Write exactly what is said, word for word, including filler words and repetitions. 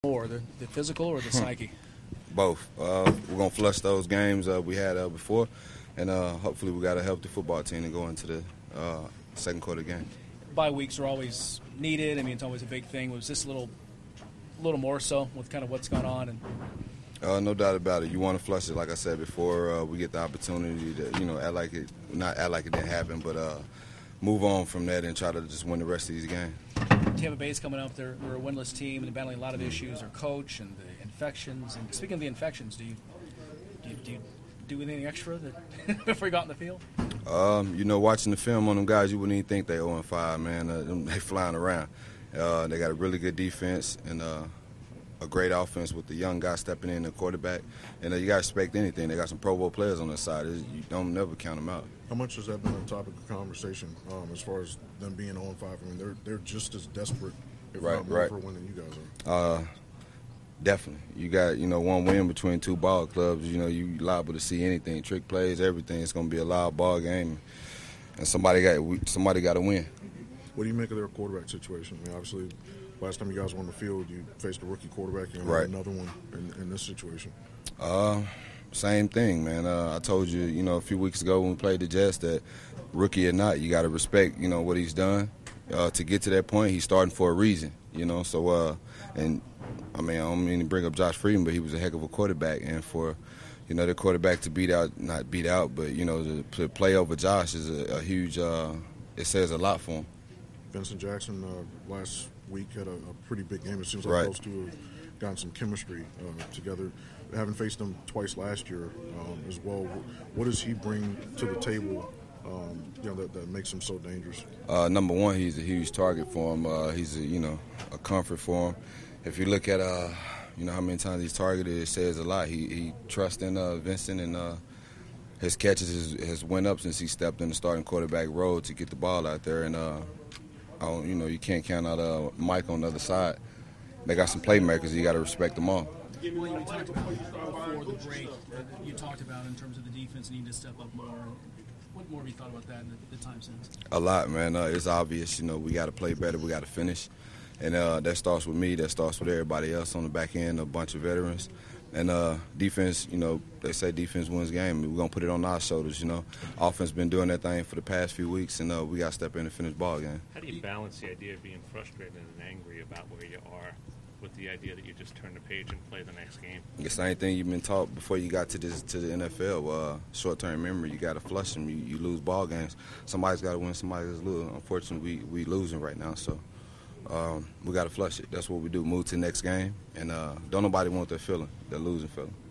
More, the, the physical or the psyche? Both. Uh, we're going to flush those games uh, we had uh, before, and uh, hopefully we got a healthy football team to go into the uh, second quarter game. Bye weeks are always needed. I mean, it's always a big thing. Was this a little, a little more so with kind of what's going on? And Uh, no doubt about it. You want to flush it, like I said before. Uh, we get the opportunity to, you know, act like it, not act like it didn't happen, but uh, move on from that and try to just win the rest of these games. Tampa Bay's coming up. They're, they're a winless team and they're battling a lot of issues. Their coach and the infections. And speaking of the infections, do you do you, do, you do anything extra that before you got in the field? Um, you know, watching the film on them guys, you wouldn't even think they oh and five, man. Uh, they flying around. Uh, they got a really good defense and uh, a great offense with the young guy stepping in, the quarterback. And uh, you got to expect anything. They got some Pro Bowl players on their side. It's, you don't never count them out. How much has that been a topic of conversation um, as far as them being oh and five? I mean, they're they're just as desperate, if right, not more, right. for winning you guys are. Uh, definitely. You got, you know, one win between two ball clubs. You know, you liable to see anything, trick plays, everything. It's going to be a loud ball game, and somebody got somebody got to win. What do you make of their quarterback situation? I mean, obviously, last time you guys were on the field, you faced a rookie quarterback. You know, right. Another one in, in this situation. Uh, same thing, man. Uh, I told you, you know, a few weeks ago when we played the Jets that rookie or not, you got to respect, you know, what he's done. Uh, to get to that point, he's starting for a reason, you know. So, uh, and, I mean, I don't mean to bring up Josh Freeman, but he was a heck of a quarterback. And for, you know, the quarterback to beat out, not beat out, but, you know, to, to play over Josh is a, a huge, uh, it says a lot for him. Vincent Jackson uh, last week had a, a pretty big game. It seems like right. those two have gotten some chemistry uh, together. Having faced him twice last year um, as well, what does he bring to the table um, you know, that, that makes him so dangerous? Uh, number one, he's a huge target for him. Uh, he's, a, you know, a comfort for him. If you look at, uh, you know, how many times he's targeted, it says a lot. He, he trusts in uh, Vincent, and uh, his catches has, has went up since he stepped in the starting quarterback role to get the ball out there. And, uh, I don't, you know, you can't count out uh, Mike on the other side. They got some playmakers. You got to respect them all. Well, you talked about before the break. Uh, you talked about in terms of the defense needing to step up more. What more have you thought about that in the, the time since? A lot, man. Uh, it's obvious. You know, we got to play better. We got to finish, and uh, that starts with me. That starts with everybody else on the back end. A bunch of veterans, and uh, defense. You know, they say defense wins game. We're gonna put it on our shoulders. You know, offense been doing that thing for the past few weeks, and uh, we got to step in and finish ball game. How do you balance the idea of being frustrated and angry about where you are with the idea that you just turn the page and play the next game? The same thing you've been taught before you got to this to the N F L. Uh, short-term memory, you got to flush them. You, you lose ball games. Somebody's got to win. Somebody's losing. Unfortunately, we we losing right now, so um, we got to flush it. That's what we do. Move to the next game, and uh, don't nobody want that feeling, that losing feeling.